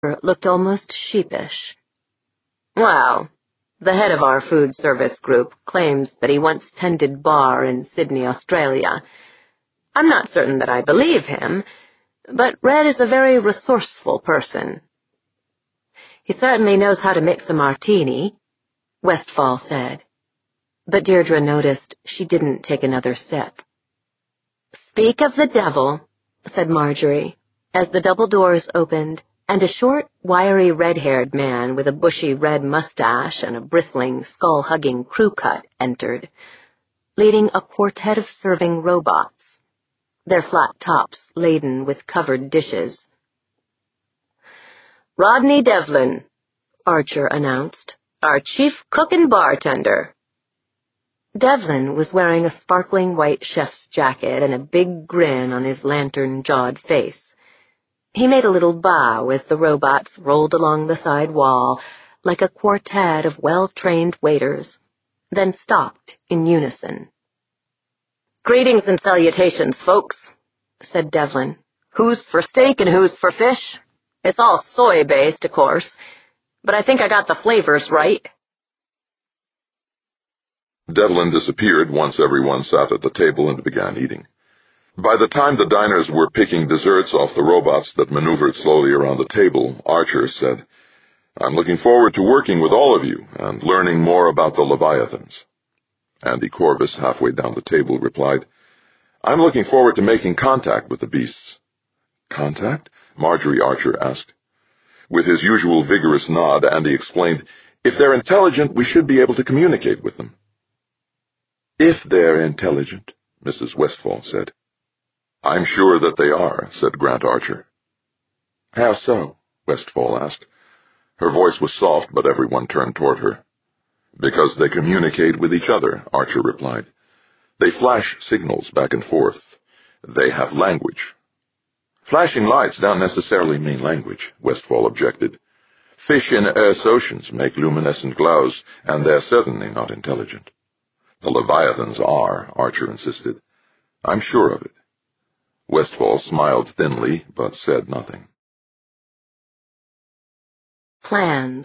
looked almost sheepish. Well, the head of our food service group claims that he once tended bar in Sydney, Australia. I'm not certain that I believe him, but Red is a very resourceful person. He certainly knows how to mix a martini, Westfall said. But Deirdre noticed she didn't take another sip. Speak of the devil, said Marjorie, as the double doors opened and a short, wiry, red-haired man with a bushy red mustache and a bristling, skull-hugging crew cut entered, leading a quartet of serving robots, their flat tops laden with covered dishes. Rodney Devlin, Archer announced, our chief cook and bartender. Devlin was wearing a sparkling white chef's jacket and a big grin on his lantern-jawed face. He made a little bow as the robots rolled along the side wall like a quartet of well-trained waiters, then stopped in unison. Greetings and salutations, folks, said Devlin. Who's for steak and who's for fish? It's all soy-based, of course, but I think I got the flavors right. Devlin disappeared once everyone sat at the table and began eating. By the time the diners were picking desserts off the robots that maneuvered slowly around the table, Archer said, I'm looking forward to working with all of you and learning more about the Leviathans. Andy Corvus, halfway down the table, replied, I'm looking forward to making contact with the beasts. Contact? Marjorie Archer asked. With his usual vigorous nod, Andy explained, if they're intelligent, we should be able to communicate with them. If they're intelligent, Mrs. Westfall said. I'm sure that they are, said Grant Archer. How so? Westfall asked. Her voice was soft, but everyone turned toward her. Because they communicate with each other, Archer replied. They flash signals back and forth. They have language. Flashing lights don't necessarily mean language, Westfall objected. Fish in Earth's oceans make luminescent glows, and they're certainly not intelligent. The Leviathans are, Archer insisted. I'm sure of it. Westfall smiled thinly, but said nothing. Plans.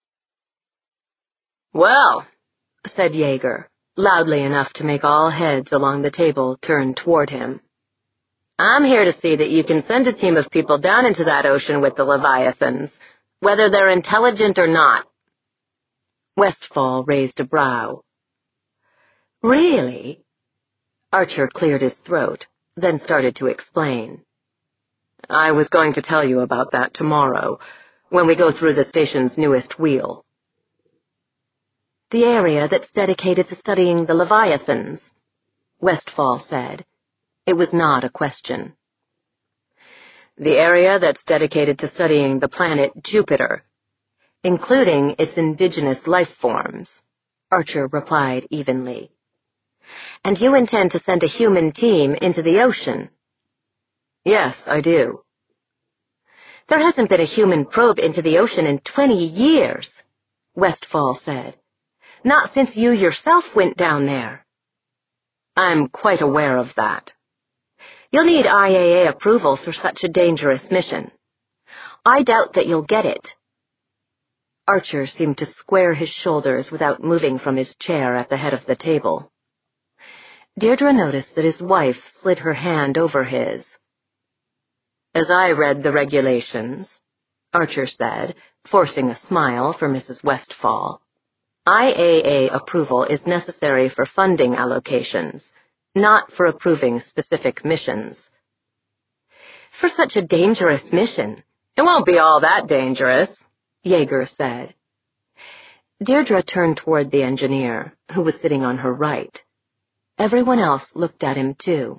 Well, said Yeager, loudly enough to make all heads along the table turn toward him. I'm here to see that you can send a team of people down into that ocean with the Leviathans, whether they're intelligent or not. Westfall raised a brow. Really? Archer cleared his throat, then started to explain. I was going to tell you about that tomorrow, when we go through the station's newest wheel. The area that's dedicated to studying the Leviathans, Westfall said. It was not a question. The area that's dedicated to studying the planet Jupiter, including its indigenous life forms, Archer replied evenly. And you intend to send a human team into the ocean? Yes, I do. There hasn't been a human probe into the ocean in 20 years, Westfall said. Not since you yourself went down there. I'm quite aware of that. You'll need IAA approval for such a dangerous mission. I doubt that you'll get it. Archer seemed to square his shoulders without moving from his chair at the head of the table. Deirdre noticed that his wife slid her hand over his. As I read the regulations, Archer said, forcing a smile for Mrs. Westfall, IAA approval is necessary for funding allocations, not for approving specific missions. For such a dangerous mission, it won't be all that dangerous, Yeager said. Deirdre turned toward the engineer, who was sitting on her right. Everyone else looked at him, too.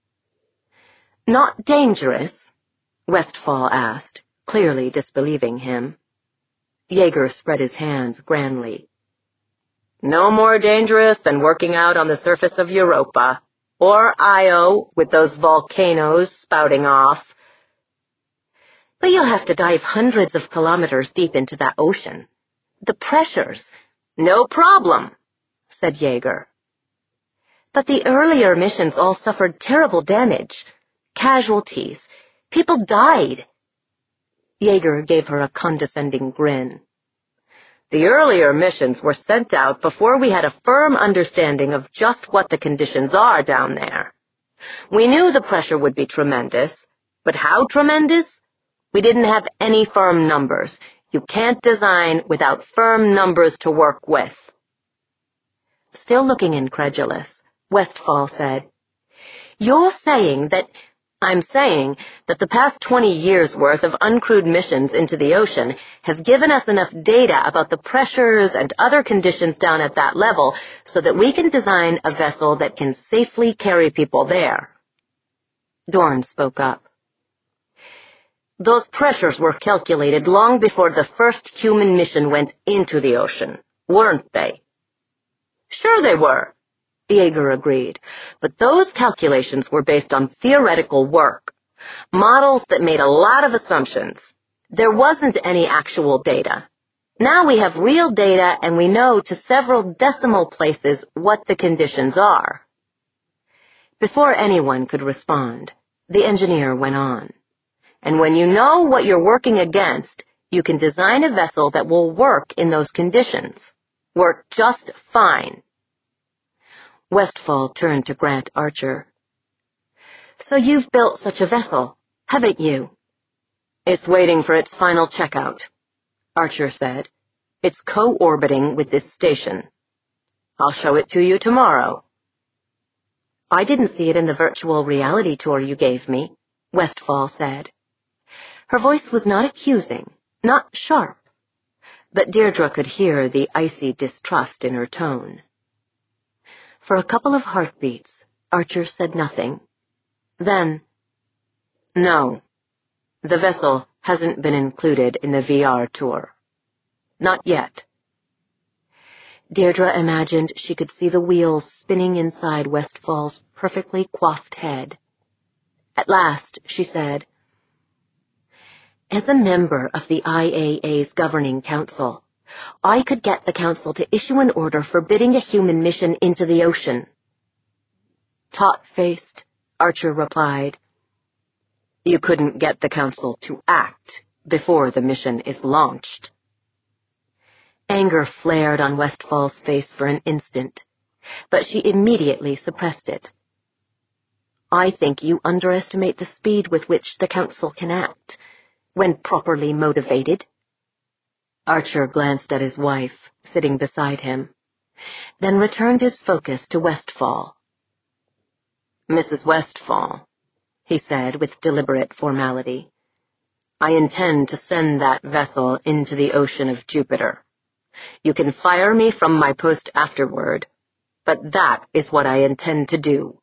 Not dangerous? Westfall asked, clearly disbelieving him. Yeager spread his hands grandly. No more dangerous than working out on the surface of Europa, or Io with those volcanoes spouting off. But you'll have to dive hundreds of kilometers deep into that ocean. The pressures. No problem, said Yeager. But the earlier missions all suffered terrible damage. Casualties. People died. Yeager gave her a condescending grin. The earlier missions were sent out before we had a firm understanding of just what the conditions are down there. We knew the pressure would be tremendous, but how tremendous? We didn't have any firm numbers. You can't design without firm numbers to work with. Still looking incredulous, Westfall said, "You're saying that—" "I'm saying that the past 20 years' worth of uncrewed missions into the ocean have given us enough data about the pressures and other conditions down at that level so that we can design a vessel that can safely carry people there." Dorn spoke up. "Those pressures were calculated long before the first human mission went into the ocean, weren't they?" "Sure they were," Yeager agreed, "but those calculations were based on theoretical work, models that made a lot of assumptions. There wasn't any actual data. Now we have real data and we know to several decimal places what the conditions are." Before anyone could respond, the engineer went on. "And when you know what you're working against, you can design a vessel that will work in those conditions. Work just fine." Westfall turned to Grant Archer. "So you've built such a vessel, haven't you?" "It's waiting for its final checkout," Archer said. "It's co-orbiting with this station. I'll show it to you tomorrow." "I didn't see it in the virtual reality tour you gave me," Westfall said. Her voice was not accusing, not sharp, but Deirdre could hear the icy distrust in her tone. For a couple of heartbeats, Archer said nothing. Then, "No, the vessel hasn't been included in the VR tour. Not yet." Deirdre imagined she could see the wheels spinning inside Westfall's perfectly coiffed head. At last, she said, "As a member of the IAA's governing council, I could get the council to issue an order forbidding a human mission into the ocean." Taut-faced, Archer replied, "You couldn't get the council to act before the mission is launched." Anger flared on Westfall's face for an instant, but she immediately suppressed it. "I think you underestimate the speed with which the council can act, when properly motivated." Archer glanced at his wife, sitting beside him, then returned his focus to Westfall. "Mrs. Westfall," he said with deliberate formality, "I intend to send that vessel into the ocean of Jupiter. You can fire me from my post afterward, but that is what I intend to do."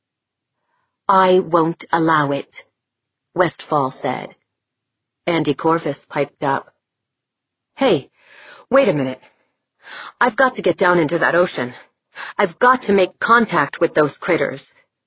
"I won't allow it," Westfall said. Andy Corvus piped up. "Hey, wait a minute. I've got to get down into that ocean. I've got to make contact with those critters."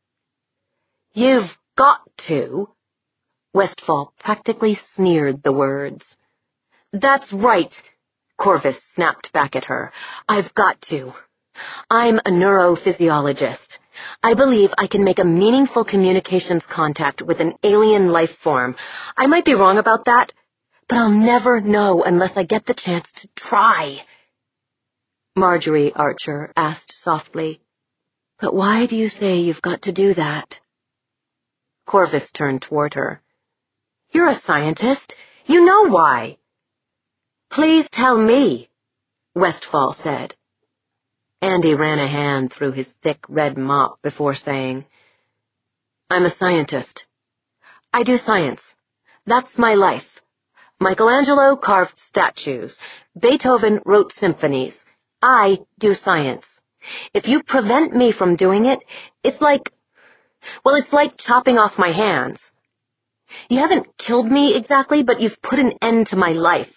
"You've got to?" Westfall practically sneered the words. "That's right," Corvus snapped back at her. "I've got to. I'm a neurophysiologist. I believe I can make a meaningful communications contact with an alien life form. I might be wrong about that, but I'll never know unless I get the chance to try." Marjorie Archer asked softly, "But why do you say you've got to do that?" Corvus turned toward her. "You're a scientist. You know why." "Please tell me," Westfall said. Andy ran a hand through his thick red mop before saying, "I'm a scientist. I do science. That's my life. Michelangelo carved statues. Beethoven wrote symphonies. I do science. If you prevent me from doing it, it's like chopping off my hands. You haven't killed me exactly, but you've put an end to my life."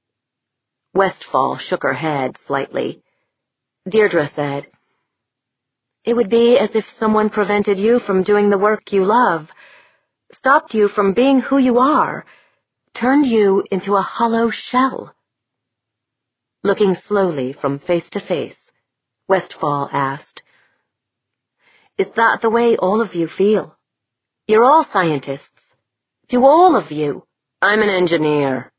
Westfall shook her head slightly. Deirdre said, "It would be as if someone prevented you from doing the work you love, stopped you from being who you are, turned you into a hollow shell." Looking slowly from face to face, Westfall asked, "Is that the way all of you feel? You're all scientists. Do all of you?" I'm an engineer.